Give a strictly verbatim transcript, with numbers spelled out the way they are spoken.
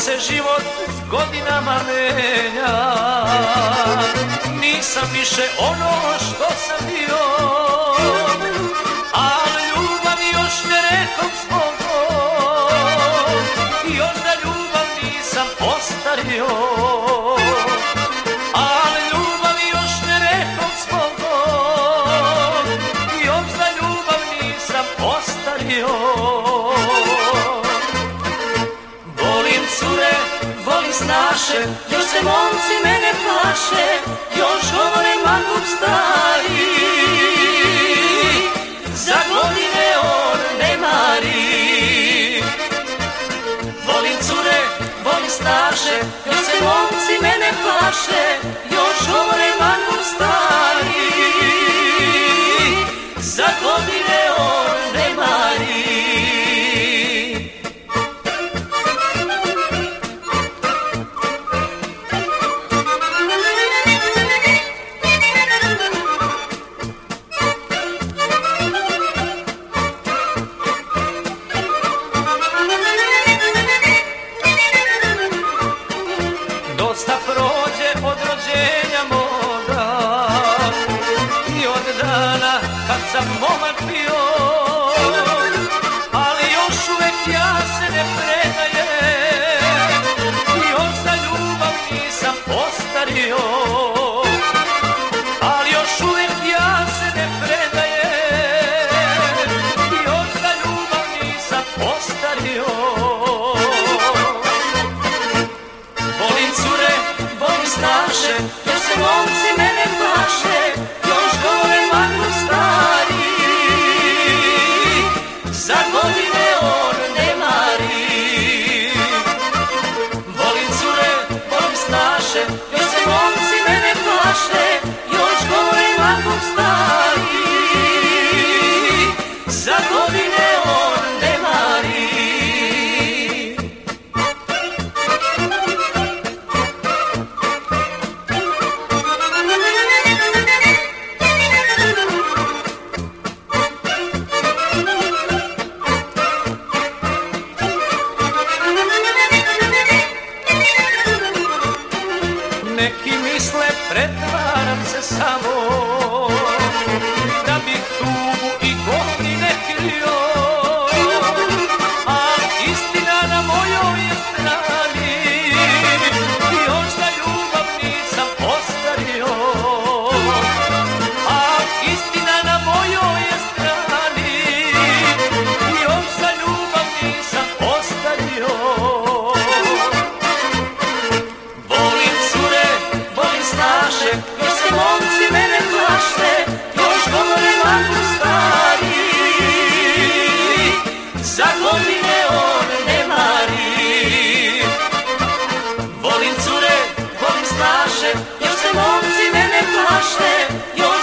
se život s godinama menja, nisam više ono što sam bio, ali ljubav još ne rekao svogom, još da ljubav nisam ostario, ali ljubav još ne rekao svogom, još da ljubav nisam ostario. Volim snaše, još se momci mene plaše, još govore mangup stari, za godine on ne mari. Volim cure, volim snaše, još se momci mene plaše, još govore mangup stari, za godine on ne mari. Dosta prođe od rođenja moga i od dana kad sam momak bio, ali još uvek ja se ne predajem i još za ljubav nisam ostario, ali još uvek ja se ne predajem i još za ljubav nisam ostario. Snaše, još se momci mene plaše, još govore mangup stari, za godine on ne mari. Volim cure, volim snaše, još se momci mene plaše, još govore mangup stari, za godine on ne mari. Neki misle pretvaram se samo, da bih tugu i godine krio, a istina na mojoj je strani, još za ljubav nisam ostario, a istina na mojoj je strani, još za ljubav nisam ostario. Snaše, još se momci mene plaše, još govore mangup stari, za godine on ne mari. Volim cure, volim snaše, još se momci mene plaše, još